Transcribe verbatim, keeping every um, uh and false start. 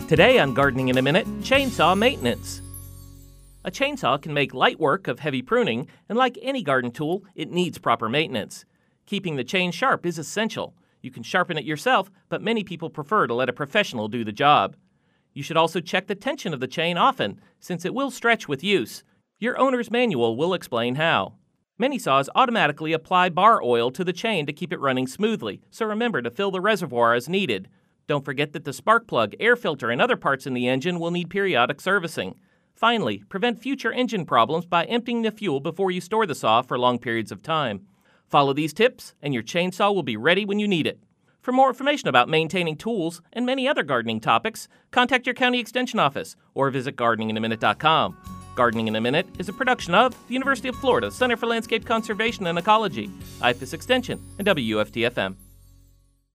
Today on Gardening in a Minute, chainsaw maintenance. A chainsaw can make light work of heavy pruning, and like any garden tool, it needs proper maintenance. Keeping the chain sharp is essential. You can sharpen it yourself, but many people prefer to let a professional do the job. You should also check the tension of the chain often, since it will stretch with use. Your owner's manual will explain how. Many saws automatically apply bar oil to the chain to keep it running smoothly, so remember to fill the reservoir as needed. Don't forget that the spark plug, air filter, and other parts in the engine will need periodic servicing. Finally, prevent future engine problems by emptying the fuel before you store the saw for long periods of time. Follow these tips, and your chainsaw will be ready when you need it. For more information about maintaining tools and many other gardening topics, contact your county extension office or visit gardening in a minute dot com. Gardening in a Minute is a production of the University of Florida Center for Landscape Conservation and Ecology, I F A S Extension, and W U F T F M.